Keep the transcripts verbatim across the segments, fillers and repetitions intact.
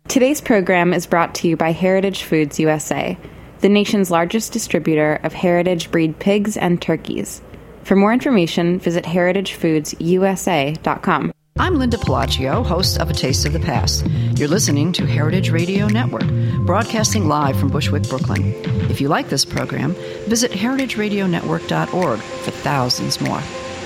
Today's program is brought to you by Heritage Foods U S A, the nation's largest distributor of heritage breed pigs and turkeys. For more information, visit heritage foods u s a dot com. I'm Linda Pelaccio, host of A Taste of the Past. You're listening to Heritage Radio Network, broadcasting live from Bushwick, Brooklyn. If you like this program, visit heritage radio network dot org for thousands more.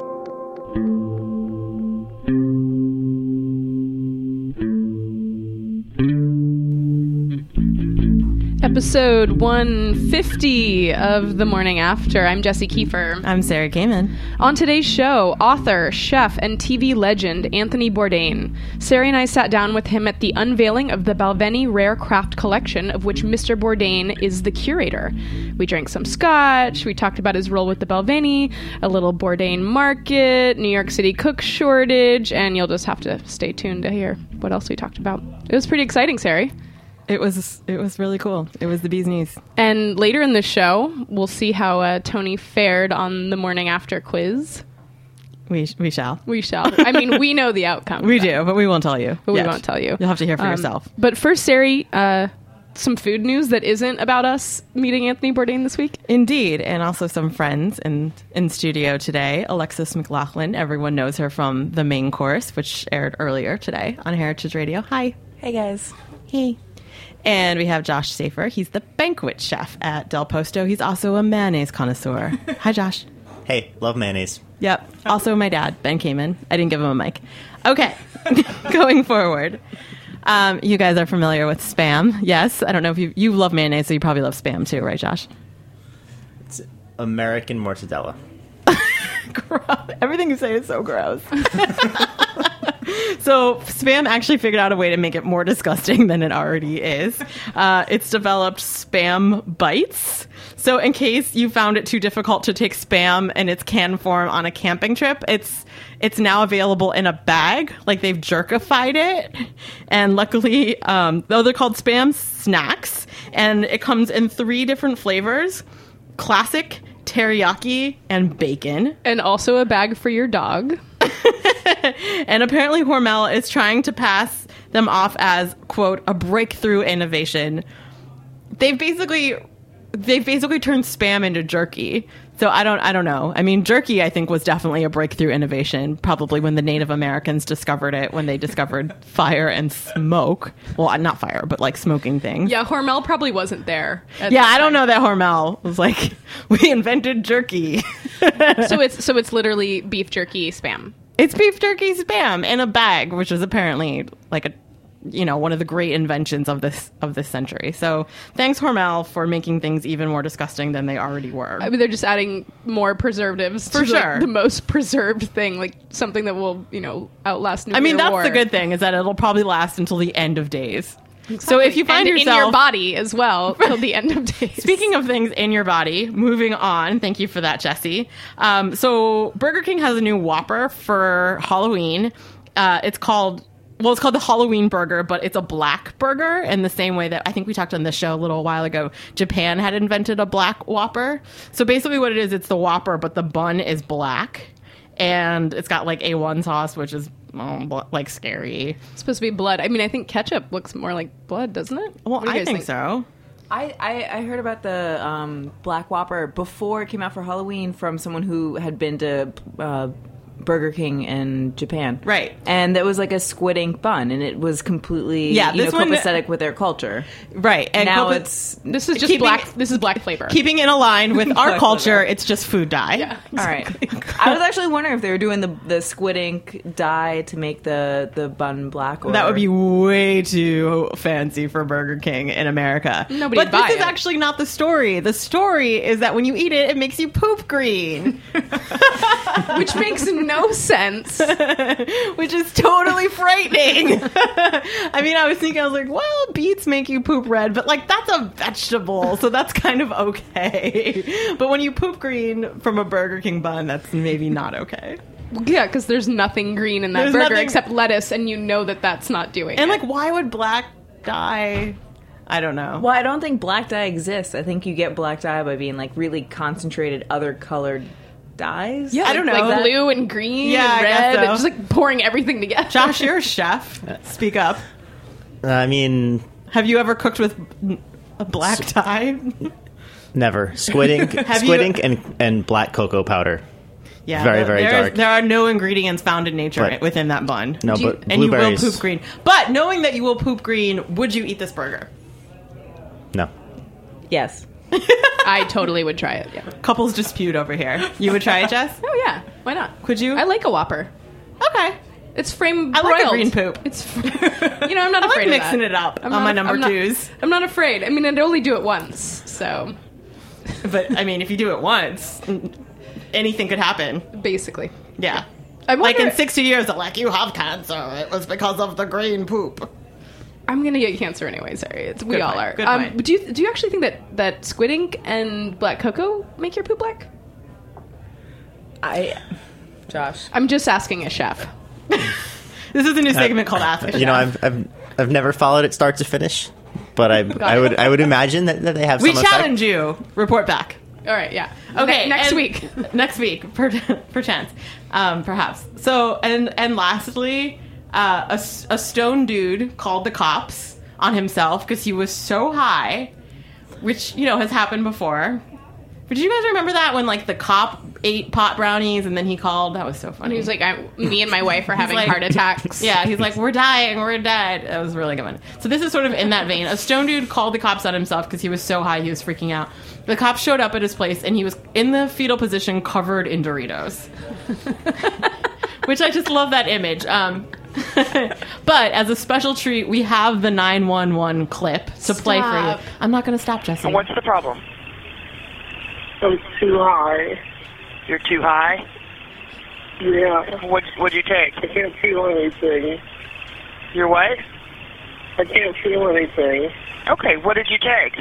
Episode one fifty of The Morning After. I'm Jessie Kiefer. I'm Sarah Kamen. On today's show, author, chef, and T V legend Anthony Bourdain. Sarah and I sat down with him at the unveiling of the Balvenie Rare Craft Collection, of which Mister Bourdain is the curator. We drank some scotch, we talked about his role with the Balvenie, a little Bourdain market, New York City cook shortage, and you'll just have to stay tuned to hear what else we talked about. It was pretty exciting, Sarah. It was it was really cool. It was the bee's knees. And later in the show, we'll see how uh, Tony fared on the Morning After quiz. We we shall. We shall. I mean, we know the outcome. We do, but we won't tell you. But yet. we won't tell you. You'll have to hear for um, yourself. But first, Sarah, uh, some food news that isn't about us meeting Anthony Bourdain this week. Indeed, and also some friends in, in studio today. Alexis McLaughlin, everyone knows her from The Main Course, which aired earlier today on Heritage Radio. Hi. Hey, guys. Hey. And we have Josh Safer. He's the banquet chef at Del Posto. He's also a mayonnaise connoisseur. Hi, Josh. Hey, love mayonnaise. Yep. Also my dad, Ben Kamen. I didn't give him a mic. Okay. Going forward. Um, you guys are familiar with Spam. Yes. I don't know if you you love mayonnaise, so you probably love Spam too, right, Josh? It's American mortadella. Gross. Everything you say is so gross. So Spam actually figured out a way to make it more disgusting than it already is. Uh, it's developed Spam Bites. So in case you found it too difficult to take Spam in its canned form on a camping trip, it's it's now available in a bag. Like, they've jerkified it. And luckily, um, though they're called Spam Snacks, and it comes in three different flavors: classic, teriyaki, and bacon. And also a bag for your dog. And apparently Hormel is trying to pass them off as, quote, a breakthrough innovation. They've basically they've basically turned Spam into jerky. So I don't I don't know. I mean, jerky, I think, was definitely a breakthrough innovation, probably when the Native Americans discovered it, when they discovered fire and smoke. Well, not fire, but like smoking things. Yeah, Hormel probably wasn't there. Yeah, I don't know that Hormel was like, we invented jerky. so it's so it's literally beef jerky Spam. It's beef jerky Spam in a bag, which is apparently like a, you know, one of the great inventions of this of this century. So thanks, Hormel, for making things even more disgusting than they already were. I mean, they're just adding more preservatives for to sure. Like, the most preserved thing, like something that will, you know, outlast nuclear I mean, that's war. the good thing, is that it'll probably last until the end of days. Exactly. So if you find and yourself in your body as well till the end of days. Speaking of things in your body, moving on. Thank you for that, Jessie. Um, so Burger King has a new Whopper for Halloween. Uh, it's called well, it's called the Halloween burger, but it's a black burger in the same way that I think we talked on this show a little while ago. Japan had invented a black Whopper. So basically, what it is, it's the Whopper, but the bun is black, and it's got like A one sauce, which is Oh, like scary. It's supposed to be blood. I mean, I think ketchup looks more like blood, doesn't it? Well, I think, think so. I, I, I heard about the um, Black Whopper before it came out for Halloween from someone who had been to uh, Burger King in Japan. Right. And that was like a squid ink bun, and it was completely yeah, you this know, one, copacetic with their culture. Right. And now copa- it's... This is just keeping, black This is black flavor. Keeping in line with our culture, flavor. It's just food dye. Yeah, exactly. All right. I was actually wondering if they were doing the, the squid ink dye to make the, the bun black. Or... That would be way too fancy for Burger King in America. Nobody But this buy is it. actually not the story. The story is that when you eat it, it makes you poop green. Which makes no sense. Which is totally frightening. I mean, I was thinking, I was like, well, beets make you poop red, but like that's a vegetable, so that's kind of okay. But when you poop green from a Burger King bun, that's maybe not okay. Yeah, because there's nothing green in that There's burger nothing... except lettuce, and you know that that's not doing and it. And like, why would black dye... I don't know. Well, I don't think black dye exists. I think you get black dye by being like really concentrated other colored dyes. Yeah, I don't know. Like that... blue and green yeah, and red, I guess so. and just like pouring everything together. Josh, you're a chef. Speak up. I mean, Have you ever cooked with a black tie? never. Squid ink, Have squid you- ink and, and black cocoa powder. Yeah, Very, there- very there is- dark. There are no ingredients found in nature But- within that bun. No, Do you- but and you will blueberries- poop green. But knowing that you will poop green, would you eat this burger? No. Yes. I totally would try it. Yeah. Couples dispute over here. You would try it, Jess? Oh yeah, why not? Could you? I like a Whopper. Okay. It's frame I like broiled. a green poop. It's, fr- you know, I'm not I like afraid of mixing that. it up I'm on not- my number I'm not- twos. I'm not afraid. I mean, I'd only do it once, so But, I mean, if you do it once, anything could happen. basically. Yeah. I Like wonder- in sixty years, they're like, you have cancer. It was because of the green poop. I'm gonna get cancer anyway. Sorry, it's, we Good all point, are. good Um, point. do you do you actually think that that squid ink and black cocoa make your poop black? I, Josh. I'm just asking a chef. This is a new segment called Ask a You know, Chef. I've, I've I've never followed it start to finish, but I I would I would imagine that, that they have We some challenge effect. you. Report back. All right, yeah. Okay, Ne- next and- week. next week, per, perchance, um, perhaps. So, and and lastly, uh, a, s- a stone dude called the cops on himself because he was so high, which you know has happened before. But did you guys remember that when like the cop ate pot brownies and then he called? That was so funny. And he was like, I, "Me and my wife are having like- heart attacks." Yeah, he's like, we're dying, we're dead. That was a really good one. So this is sort of in that vein. A stone dude called the cops on himself because he was so high he was freaking out. The cops showed up at his place and he was in the fetal position covered in Doritos. Which I just love that image. Um, but as a special treat, we have the nine one one clip to play for Stop. you. I'm not going to stop, Jesse. What's the problem? I'm too high. You're too high? Yeah, What, what'd you take? I can't feel anything. You're what? I can't feel anything. Okay, what did you take?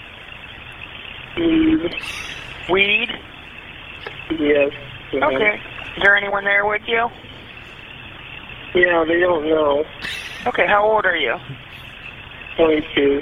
Weed. Weed? Yes. yeah. Okay. Is there anyone there with you? Yeah, they don't know. Okay, how old are you? twenty-two.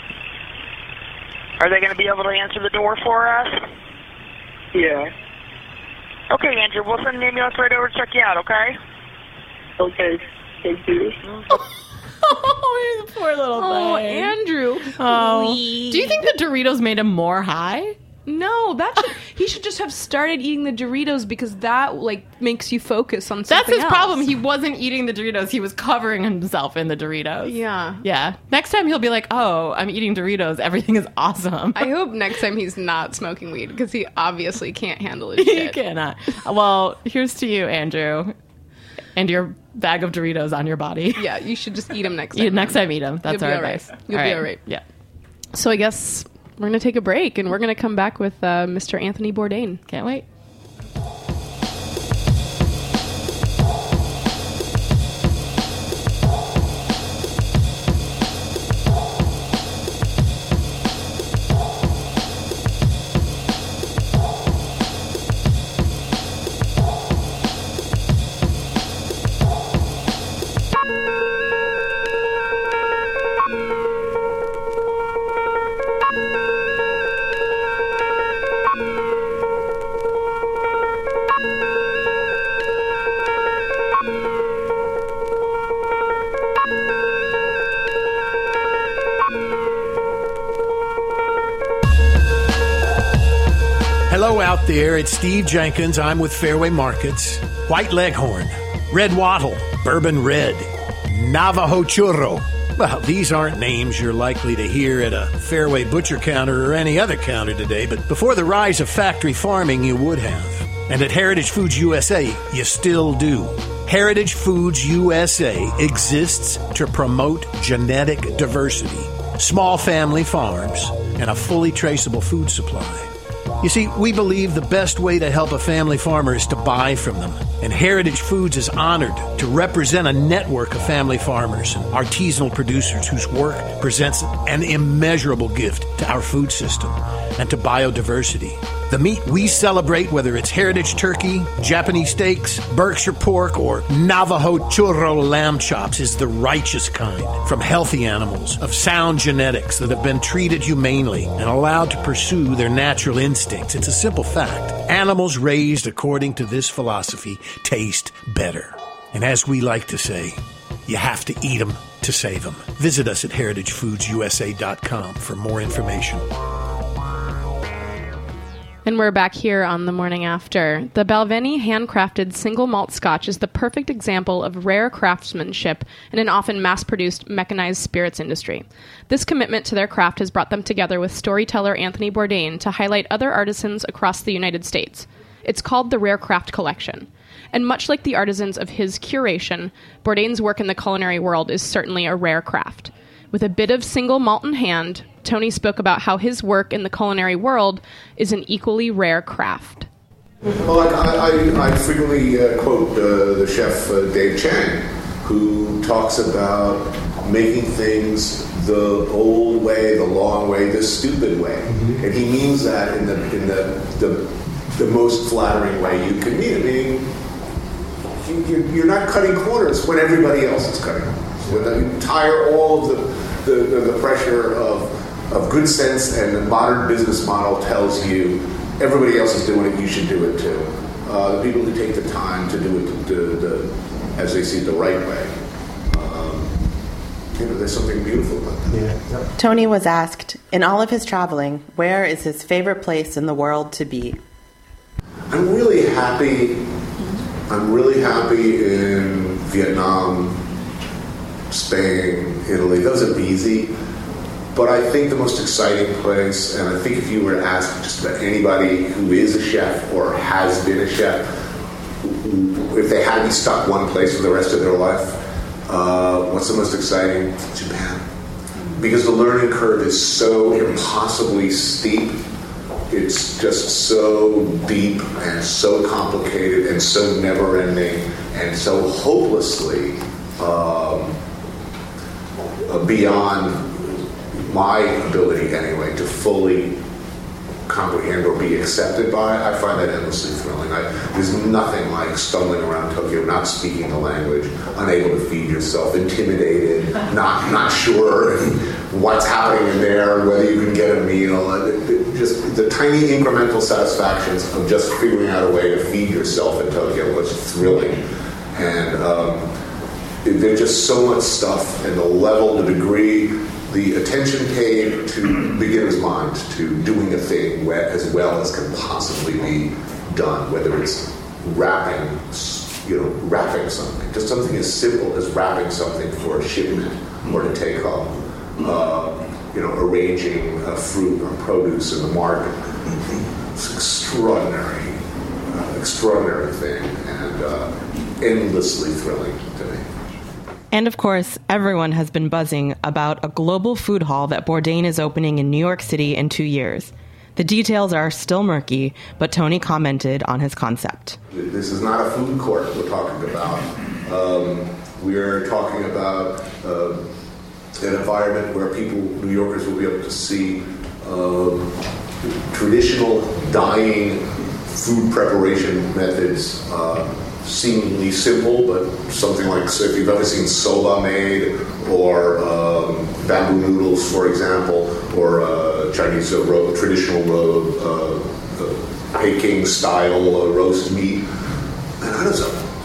Are they going to be able to answer the door for us? Yeah. Okay, Andrew, we'll send an ambulance right over to check you out, okay? Okay. Thank you. Oh, he's a poor little Oh, thing. Andrew. Oh. Do you think the Doritos made him more high? No, that should, he should just have started eating the Doritos because that like makes you focus on something That's his else. problem. He wasn't eating the Doritos. He was covering himself in the Doritos. Yeah. Yeah. Next time he'll be like, oh, I'm eating Doritos. Everything is awesome. I hope next time he's not smoking weed because he obviously can't handle his You shit. cannot. Well, here's to you, Andrew. And your bag of Doritos on your body. Yeah, you should just eat him next time. Yeah, next time eat them. That's You'll our be all right. advice. You'll be all right. Yeah. So I guess we're going to take a break and we're going to come back with uh, Mister Anthony Bourdain. Can't wait. Hello out there, it's Steve Jenkins. I'm with Fairway Markets. White Leghorn, Red Wattle, Bourbon Red, Navajo Churro. Well, these aren't names you're likely to hear at a Fairway butcher counter or any other counter today, but before the rise of factory farming, you would have. And at Heritage Foods U S A, you still do. Heritage Foods U S A exists to promote genetic diversity, small family farms, and a fully traceable food supply. You see, we believe the best way to help a family farmer is to buy from them. And Heritage Foods is honored to represent a network of family farmers and artisanal producers whose work presents an immeasurable gift to our food system and to biodiversity. The meat we celebrate, whether it's heritage turkey, Japanese steaks, Berkshire pork, or Navajo churro lamb chops, is the righteous kind from healthy animals of sound genetics that have been treated humanely and allowed to pursue their natural instincts. It's a simple fact. Animals raised according to this philosophy taste better. And as we like to say, You have to eat them to save them. Visit us at heritage foods u s a dot com for more information. And we're back here on The Morning After. The Balvenie handcrafted single malt scotch is the perfect example of rare craftsmanship in an often mass-produced, mechanized spirits industry. This commitment to their craft has brought them together with storyteller Anthony Bourdain to highlight other artisans across the United States. It's called the Rare Craft Collection. And much like the artisans of his curation, Bourdain's work in the culinary world is certainly a rare craft. With a bit of single malt in hand, Tony spoke about how his work in the culinary world is an equally rare craft. Well, I, I, I frequently uh, quote uh, the chef uh, Dave Chang, who talks about making things the old way, the long way, the stupid way, mm-hmm. and he means that in the in the the, the most flattering way you can mean it. Meaning, you, you're not cutting corners when everybody else is cutting corners. When you tire all of the, the, the pressure of, of good sense and the modern business model tells you everybody else is doing it, you should do it too. Uh, the people who take the time to do it the, the, the, as they see it the right way, um, you know, there's something beautiful about that. Yeah. Yep. Tony was asked, in all of his traveling, where is his favorite place in the world to be? I'm really happy. I'm really happy in Vietnam, Spain, Italy. Those are easy. But I think the most exciting place, and I think if you were to ask just about anybody who is a chef or has been a chef, if they had to be stuck one place for the rest of their life, uh, what's the most exciting? Japan. Because the learning curve is so impossibly steep. It's just so deep and so complicated and so never-ending and so hopelessly um, beyond my ability, anyway, to fully comprehend or be accepted by. I find that endlessly thrilling. I, there's nothing like stumbling around Tokyo, not speaking the language, unable to feed yourself, intimidated, not not sure what's happening in there, whether you can get a meal. It, it, just the tiny incremental satisfactions of just figuring out a way to feed yourself in Tokyo was thrilling. And um, it, there's just so much stuff, and the level, the degree, the attention paid to beginner's mind, to doing a thing as well as can possibly be done, whether it's wrapping, you know, wrapping something, just something as simple as wrapping something for a shipment or to take home, uh, you know, arranging uh, fruit or produce in the market. It's extraordinary, uh, extraordinary thing, and uh, endlessly thrilling to me. And of course, everyone has been buzzing about a global food hall that Bourdain is opening in New York City in two years. The details are still murky, but Tony commented on his concept. This is not a food court we're talking about. Um, we're talking about uh, an environment where people, New Yorkers, will be able to see um, traditional dyeing food preparation methods, uh, seemingly simple, but something like, so if you've ever seen soba made, or um, bamboo noodles, for example, or uh, Chinese uh, ro- traditional ro- uh, uh, Peking style uh, roast meat, and that is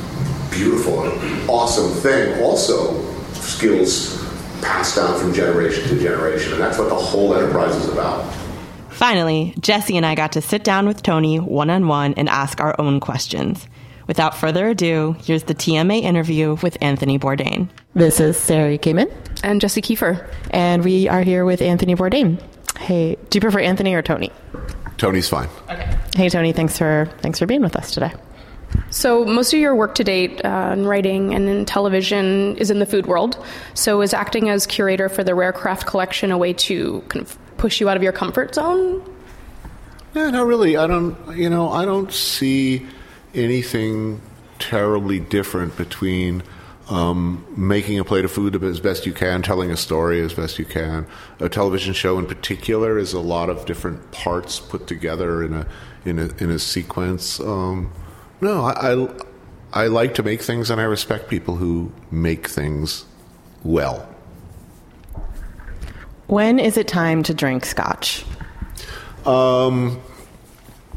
a beautiful, awesome thing. Also, skills passed down from generation to generation, and that's what the whole enterprise is about. Finally, Jesse and I got to sit down with Tony one-on-one and ask our own questions. Without further ado, here's the T M A interview with Anthony Bourdain. This is Sari Kamen. And Jesse Kiefer. And we are here with Anthony Bourdain. Hey, do you prefer Anthony or Tony? Tony's fine. Okay. Hey, Tony, thanks for thanks for being with us today. So most of your work to date uh, in writing and in television is in the food world. So is acting as curator for the Rare Craft Collection a way to kind of push you out of your comfort zone? Yeah, not really. I don't, you know, I don't see anything terribly different between um, making a plate of food as best you can, telling a story as best you can. A television show in particular is a lot of different parts put together in a in a in a sequence. Um, no, I, I I like to make things, and I respect people who make things well. When is it time to drink scotch? Um.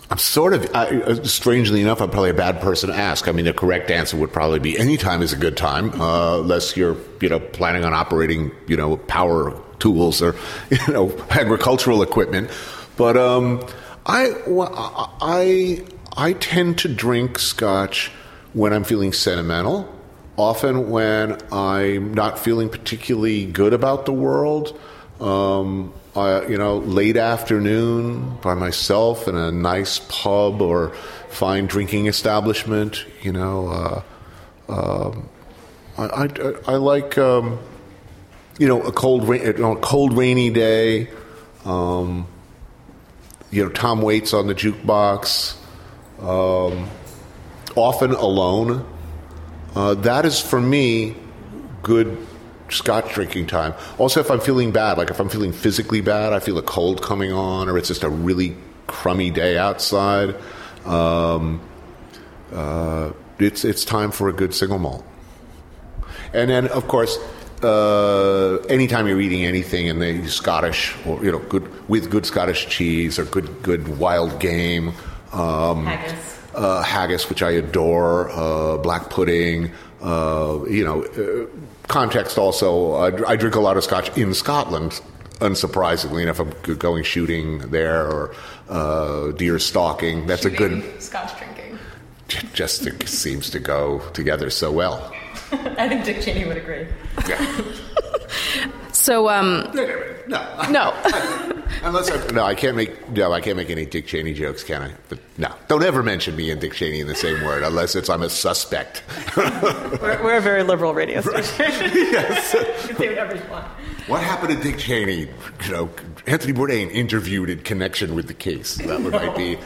I'm sort of, uh, strangely enough, I'm probably a bad person to ask. I mean, the correct answer would probably be any time is a good time, uh, unless you're, you know, planning on operating, you know, power tools or, you know, agricultural equipment. But um, I, I, I tend to drink scotch when I'm feeling sentimental, often when I'm not feeling particularly good about the world. Um, Uh, you know, late afternoon by myself in a nice pub or fine drinking establishment. You know, uh, uh, I, I, I like um, you know a cold rain, you know, a cold rainy day. Um, you know, Tom Waits on the jukebox. Um, often alone. Uh, that is for me good scotch drinking time. Also, if I'm feeling bad, like if I'm feeling physically bad, I feel a cold coming on, or it's just a really crummy day outside, um, uh, it's it's time for a good single malt. And then, of course, uh, anytime you're eating anything in the Scottish, or you know, good with good Scottish cheese or good good wild game, um, Haggis, uh, haggis, which I adore, uh, black pudding, uh, you know. Uh, Context also, uh, I drink a lot of scotch in Scotland, unsurprisingly, and if I'm going shooting there or uh, deer stalking, that's shooting, a good... Scotch drinking. Just to, seems to go together so well. I think Dick Cheney would agree. Yeah. So, um... No. No. Unless I... No, I can't make... No, I can't make any Dick Cheney jokes, can I? But no. Don't ever mention me and Dick Cheney in the same word, unless it's I'm a suspect. we're, we're a very liberal radio station. Yes. You can say whatever you want. What happened to Dick Cheney? You know, Anthony Bourdain interviewed in connection with the case. That would might be...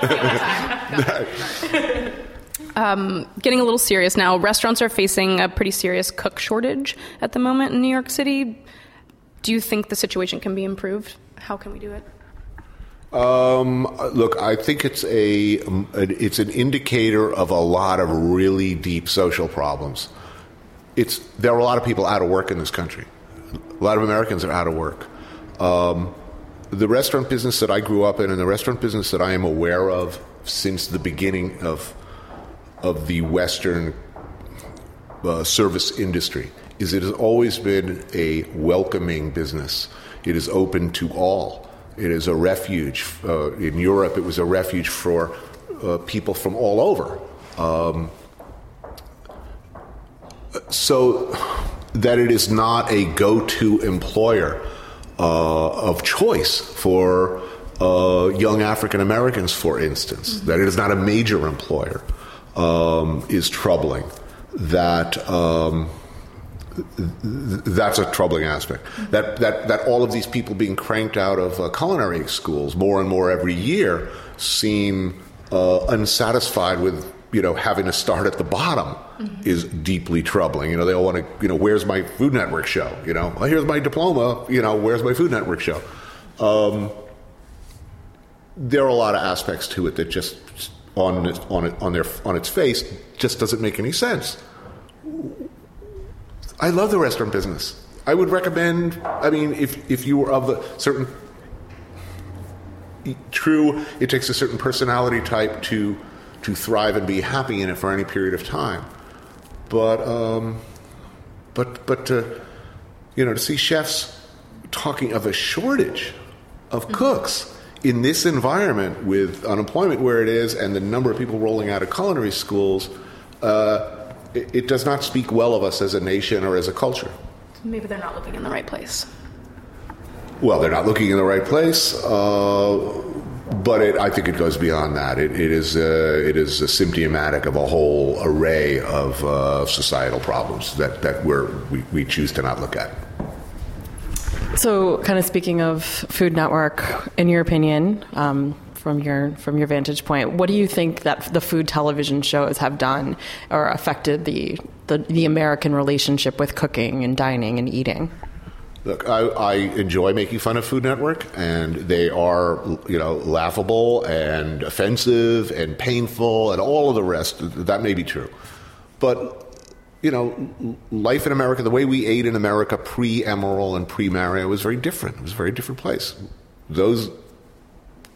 Um, getting a little serious now. Restaurants are facing a pretty serious cook shortage at the moment in New York City. Do you think the situation can be improved? How can we do it? Um, look, I think it's a it's an indicator of a lot of really deep social problems. It's there are a lot of people out of work in this country. A lot of Americans are out of work. Um, the restaurant business that I grew up in, and the restaurant business that I am aware of since the beginning of of the Western uh, service industry, is it has always been a welcoming business. It is open to all. It is a refuge. Uh, in Europe, it was a refuge for uh, people from all over. Um, so that it is not a go-to employer uh, of choice for uh, young African Americans, for instance. Mm-hmm. That it is not a major employer um, is troubling. That... Um, That's a troubling aspect. That that that all of these people being cranked out of uh, culinary schools more and more every year seem uh, unsatisfied with you know having to start at the bottom mm-hmm. is deeply troubling. You know they all want to you know where's my Food Network show? You know well, here's my diploma. You know where's my Food Network show? Um, there are a lot of aspects to it that just on it, on it, on their on its face just doesn't make any sense. I love the restaurant business. I would recommend, I mean, if, if you were of the certain, true, it takes a certain personality type to to thrive and be happy in it for any period of time. But, um, but, but to, you know, to see chefs talking of a shortage of mm-hmm. cooks in this environment with unemployment where it is and the number of people rolling out of culinary schools, uh, It, it does not speak well of us as a nation or as a culture. Maybe they're not looking in the right place. Well, they're not looking in the right place, uh, but it, I think it goes beyond that. It, it is uh, it is symptomatic of a whole array of uh, societal problems that, that we're, we, we choose to not look at. So, kind of speaking of Food Network, in your opinion, um, from your from your vantage point, what do you think that the food television shows have done or affected the the, the American relationship with cooking and dining and eating? Look, I, I enjoy making fun of Food Network, and they are, you know, laughable and offensive and painful and all of the rest. That may be true, but you know, life in America, the way we ate in America pre-Emeril and pre-Mario was very different. It was a very different place. Those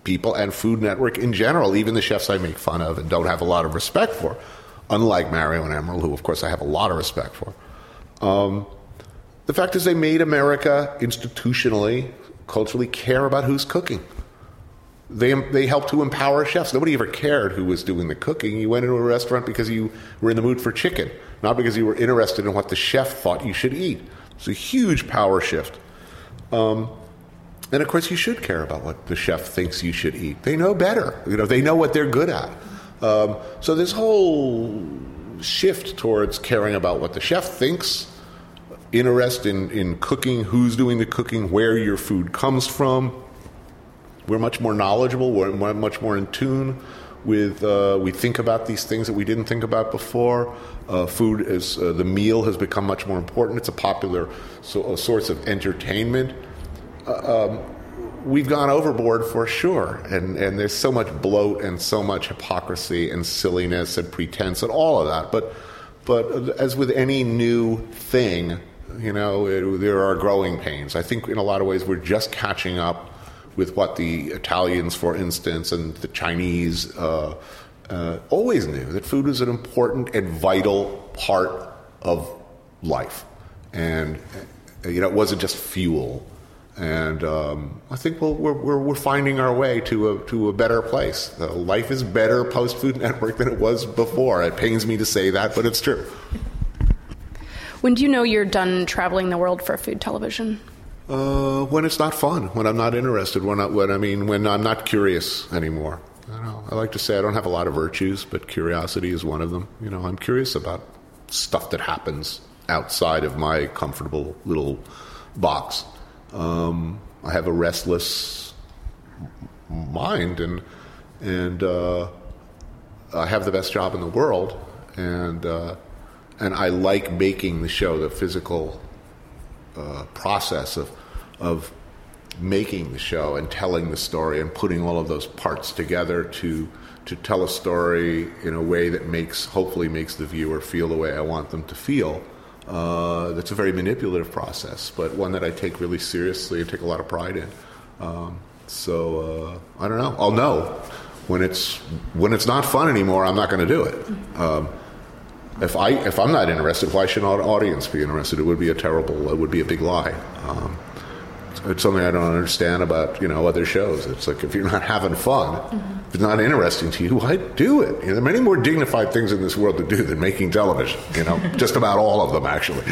people and Food Network in general, even the chefs I make fun of and don't have a lot of respect for, unlike Mario and Emeril, who, of course, I have a lot of respect for. Um, the fact is they made America institutionally, culturally care about who's cooking. They they helped to empower chefs. Nobody ever cared who was doing the cooking. You went into a restaurant because you were in the mood for chicken, not because you were interested in what the chef thought you should eat. It's a huge power shift. Um, and of course, you should care about what the chef thinks you should eat. They know better. You know, they know what they're good at. Um, so this whole shift towards caring about what the chef thinks, interest in, in cooking, who's doing the cooking, where your food comes from. We're much more knowledgeable. We're much more in tune with, uh, we think about these things that we didn't think about before. Uh, food is, uh, the meal has become much more important. It's a popular so, a source of entertainment. Uh, um, we've gone overboard for sure. And, and there's so much bloat and so much hypocrisy and silliness and pretense and all of that. But, but as with any new thing, you know, it, there are growing pains. I think in a lot of ways we're just catching up with what the Italians, for instance, and the Chinese uh, uh, always knew, that food was an important and vital part of life. And, you know, it wasn't just fuel. And um, I think we'll, we're, we're, we're finding our way to a, to a better place. Uh, life is better post-Food Network than it was before. It pains me to say that, but it's true. When do you know you're done traveling the world for food television? Uh, when it's not fun, when I'm not interested, when I, when I mean, when I'm not curious anymore. I don't know. I like to say I don't have a lot of virtues, but curiosity is one of them. You know, I'm curious about stuff that happens outside of my comfortable little box. Um, I have a restless mind, and and uh, I have the best job in the world, and uh, and I like making the show, the physical Uh, process of of making the show and telling the story and putting all of those parts together to to tell a story in a way that makes hopefully makes the viewer feel the way I want them to feel. Uh, that's a very manipulative process, but one that I take really seriously and take a lot of pride in. Um, so uh, I don't know. I'll know when it's when it's not fun anymore. I'm not going to do it. Um, If I if I'm not interested, why should an audience be interested? It would be a terrible, it would be a big lie. Um, it's something I don't understand about, you know, other shows. It's like, if you're not having fun, mm-hmm. if it's not interesting to you, why do it? You know, there are many more dignified things in this world to do than making television. You know, just about all of them, actually.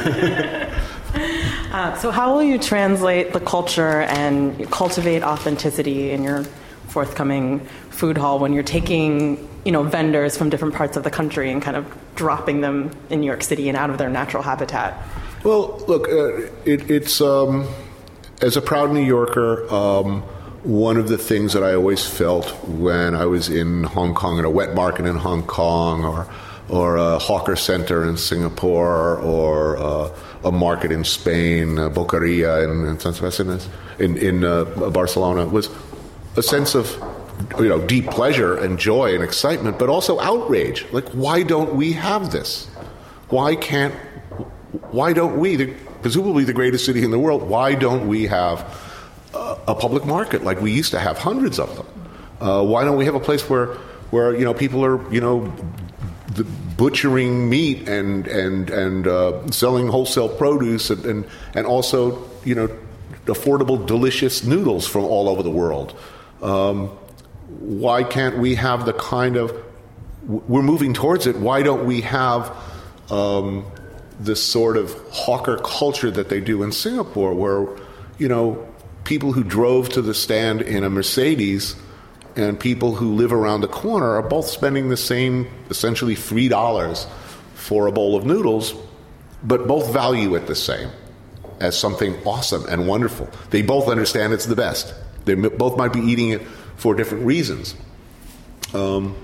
uh, so, how will you translate the culture and cultivate authenticity in your forthcoming food hall when you're taking, you know, vendors from different parts of the country and kind of dropping them in New York City and out of their natural habitat? Well, look, uh, it, it's um, as a proud New Yorker, um, one of the things that I always felt when I was in Hong Kong, at a wet market in Hong Kong, or or a hawker center in Singapore, or uh, a market in Spain, uh, Boqueria in, in San Sebastian, in, in uh, Barcelona, was a sense of, you know, deep pleasure and joy and excitement, but also outrage. Like, why don't we have this? Why can't, why don't we, the, presumably the greatest city in the world, why don't we have a, a public market like we used to have, hundreds of them? Uh, why don't we have a place where, where, you know, people are, you know, the butchering meat and, and, and uh, selling wholesale produce and, and, and also, you know, affordable, delicious noodles from all over the world? Um, why can't we have the kind of, we're moving towards it, why don't we have um, this sort of hawker culture that they do in Singapore, where, you know, people who drove to the stand in a Mercedes and people who live around the corner are both spending the same, essentially three dollars for a bowl of noodles, but both value it the same as something awesome and wonderful. They both understand it's the best. They both might be eating it for different reasons. Um,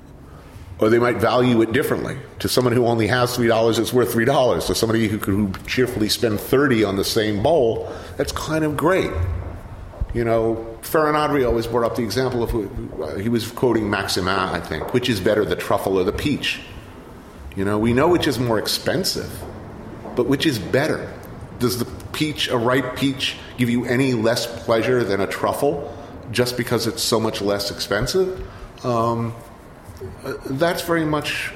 or they might value it differently. To someone who only has three dollars, it's worth three dollars. To somebody who could cheerfully spend thirty dollars on the same bowl, that's kind of great. You know, Ferran Adrià always brought up the example of, uh, he was quoting Maximin, I think, which is better, the truffle or the peach? You know, we know which is more expensive, but which is better? Does the peach, a ripe peach, give you any less pleasure than a truffle? just because it's so much less expensive. Um, that's very much,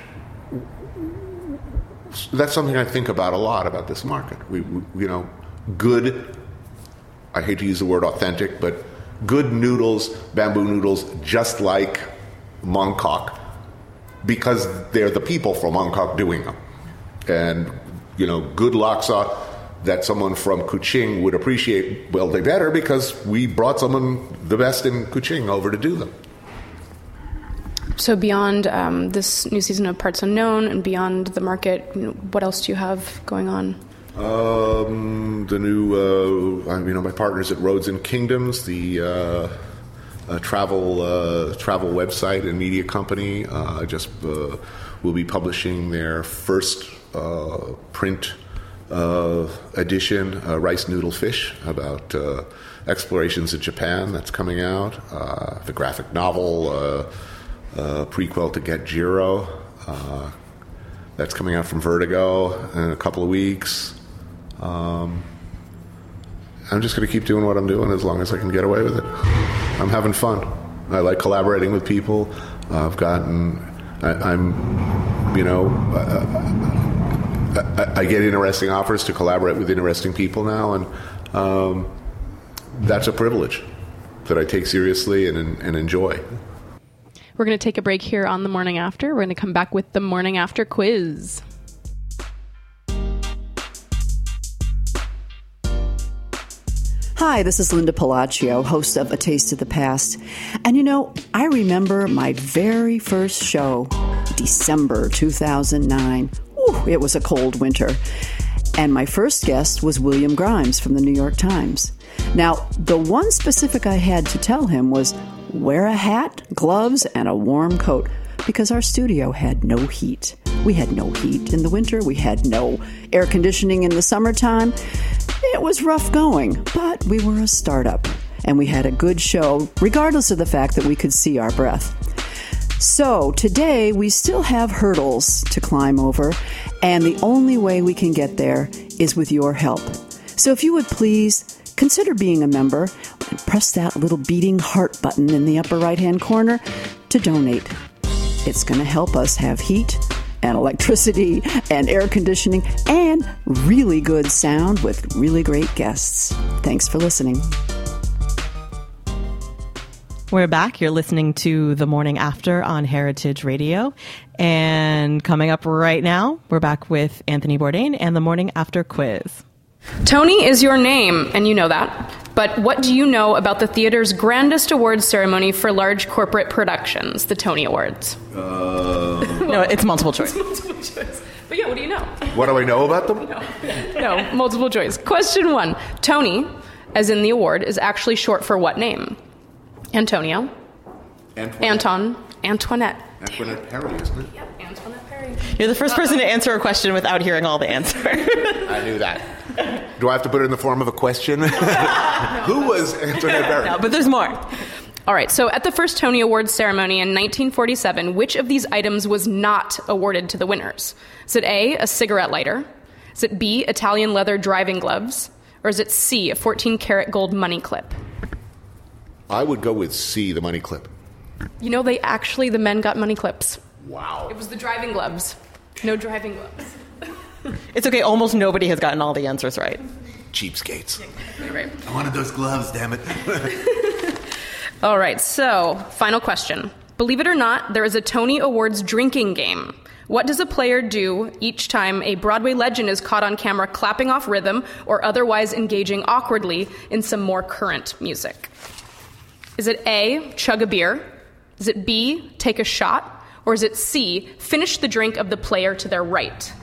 that's something I think about a lot about this market. We, we, you know, good, I hate to use the word authentic, but good noodles, bamboo noodles, just like Mongkok, because they're the people from Mongkok doing them. And, you know, good laksa that someone from Kuching would appreciate, well, they better, because we brought someone the best in Kuching over to do them. So beyond um, this new season of Parts Unknown and beyond the market, you know, what else do you have going on? Um, the new, uh, you know, my partners at Roads and Kingdoms, the uh, uh, travel uh, travel website and media company, uh, just uh, will be publishing their first uh, print uh, edition, uh, Rice Noodle Fish, about uh, explorations in Japan. That's coming out. Uh, the graphic novel, uh, uh, prequel to Get Jiro. Uh, that's coming out from Vertigo in a couple of weeks. Um, I'm just going to keep doing what I'm doing as long as I can get away with it. I'm having fun. I like collaborating with people. Uh, I've gotten, I, I'm, you know, I, I, I get interesting offers to collaborate with interesting people now, and um, that's a privilege that I take seriously and, and enjoy. We're going to take a break here on The Morning After. We're going to come back with the Morning After quiz. Hi, this is Linda Palacio, host of A Taste of the Past. And you know, I remember my very first show, December two thousand nine. Ooh, it was a cold winter. And my first guest was William Grimes from the New York Times. Now, the one specific I had to tell him was wear a hat, gloves, and a warm coat, because our studio had no heat. We had no heat in the winter. We had no air conditioning in the summertime. It was rough going, but we were a startup, and we had a good show, regardless of the fact that we could see our breath. So today, we still have hurdles to climb over, and the only way we can get there is with your help. So if you would please consider being a member and press that little beating heart button in the upper right-hand corner to donate. It's going to help us have heat and electricity and air conditioning and really good sound with really great guests. Thanks for listening. We're back. You're listening to The Morning After on Heritage Radio. And coming up right now, we're back with Anthony Bourdain and The Morning After quiz. Tony is your name, and you know that. But what do you know about the theater's grandest awards ceremony for large corporate productions, the Tony Awards? Uh, no, it's multiple choice. It's multiple choice. But yeah, what do you know? What do I know about them? No. no, multiple choice. Question one. Tony, as in the award, is actually short for what name? Antonio. Antoinette. Anton. Antoinette. Antoinette Perry, isn't it? Yep, Antoinette Perry. You're the first person to answer a question without hearing all the answer. I knew that. Do I have to put it in the form of a question? Who was Antoinette Perry? No, but there's more. All right, so at the first Tony Awards ceremony in nineteen forty-seven, which of these items was not awarded to the winners? Is it A, a cigarette lighter? Is it B, Italian leather driving gloves? Or is it C, a fourteen karat gold money clip? I would go with C, the money clip. You know, they actually, the men got money clips. Wow. It was the driving gloves. No driving gloves. It's okay, almost nobody has gotten all the answers right. Cheapskates. Right. I wanted those gloves, damn it. All right, so final question. Believe it or not, there is a Tony Awards drinking game. What does a player do each time a Broadway legend is caught on camera clapping off rhythm or otherwise engaging awkwardly in some more current music? Is it A, chug a beer? Is it B, take a shot? Or is it C, finish the drink of the player to their right?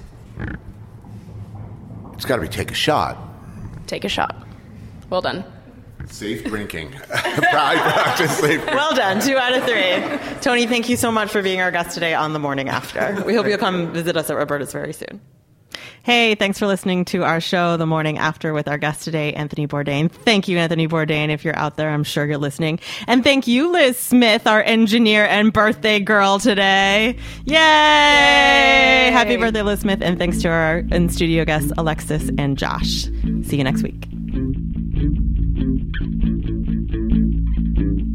It's got to be take a shot. Take a shot. Well done. Safe drinking. I practice safe drinking. Well done. Two out of three. Tony, thank you so much for being our guest today on The Morning After. We hope you'll come visit us at Roberta's very soon. Hey, thanks for listening to our show, The Morning After, with our guest today, Anthony Bourdain. Thank you, Anthony Bourdain. If you're out there, I'm sure you're listening. And thank you, Liz Smith, our engineer and birthday girl today. Yay! Yay! Happy birthday, Liz Smith. And thanks to our in-studio guests, Alexis and Josh. See you next week.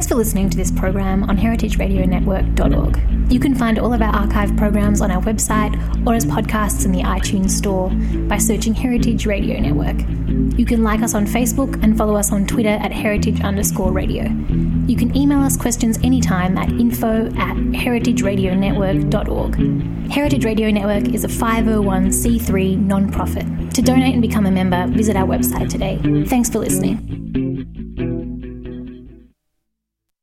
for listening to this program on heritage radio network dot org. You can find all of our archive programs on our website or as podcasts in the iTunes Store by searching Heritage Radio Network. You can like us on Facebook and follow us on Twitter at heritage underscore radio. You can email us questions anytime at info at heritage radio network dot org. Heritage Radio Network is a five oh one c three non-profit. To donate and become a member, visit our website today. Thanks for listening.